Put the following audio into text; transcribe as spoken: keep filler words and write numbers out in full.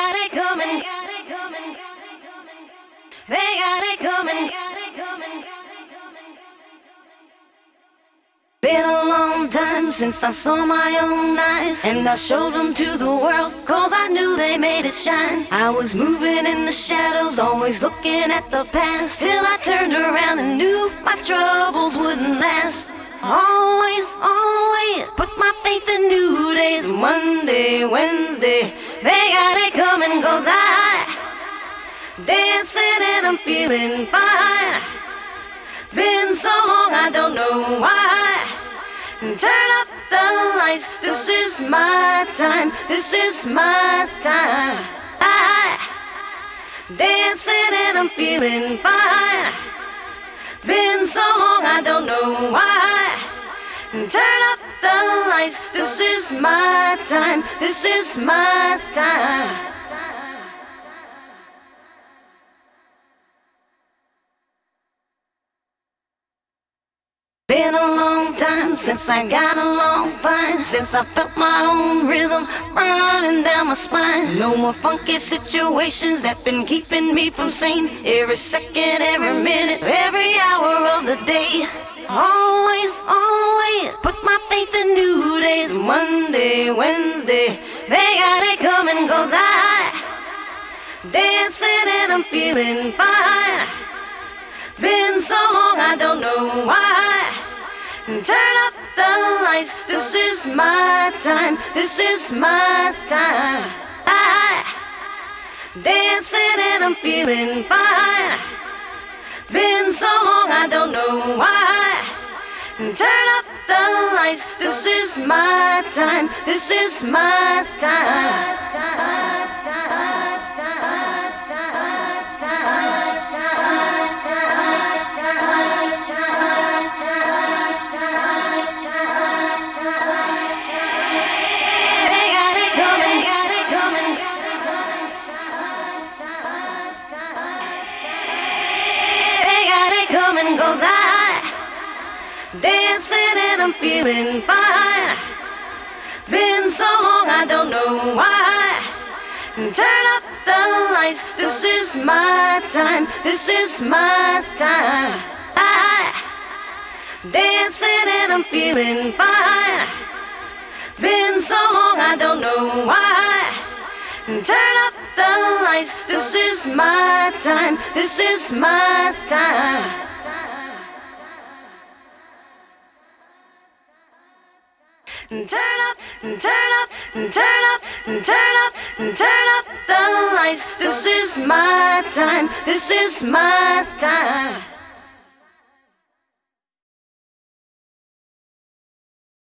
got it coming. They got it coming. Been a long time since I saw my own eyes, and I showed them to the world, cause I knew they made it shine. I was moving in the shadows, always looking at the past, till I turned around and knew my troubles wouldn't last. Always, always put my faith in new days. Monday, Wednesday, they got it coming, cause I dancing and I'm feeling fine. It's been so long, I don't know why. Turn up the lights, this is my time, this is my time. I dancing and I'm feeling fine. It's been so long, I don't know why. Turn up the lights, this is my time, this is my time. Been a long time since I got along fine, since I felt my own rhythm running down my spine. No more funky situations that been keeping me from sane. Every second, every minute, every hour of the day. Always, always put my faith in new days. Monday, Wednesday, they got it coming, cause I dancing and I'm feeling fine. It's been so long, I don't know why. Turn up the lights, this is my time, this is my time. I dancing and I'm feeling fine. It's been so long, I don't know why. Turn up the lights, this is my time, this is my time. Coming, cause I dancing and I'm feeling fine. It's been so long, I don't know why. Turn up the lights, this is my time, this is my time. I dancing and I'm feeling fine. It's been so long, I don't know why. Turn up the lights, this is my time, this is my time. Turn up, turn up, turn up, turn up, turn up the lights, this is my time, this is my time.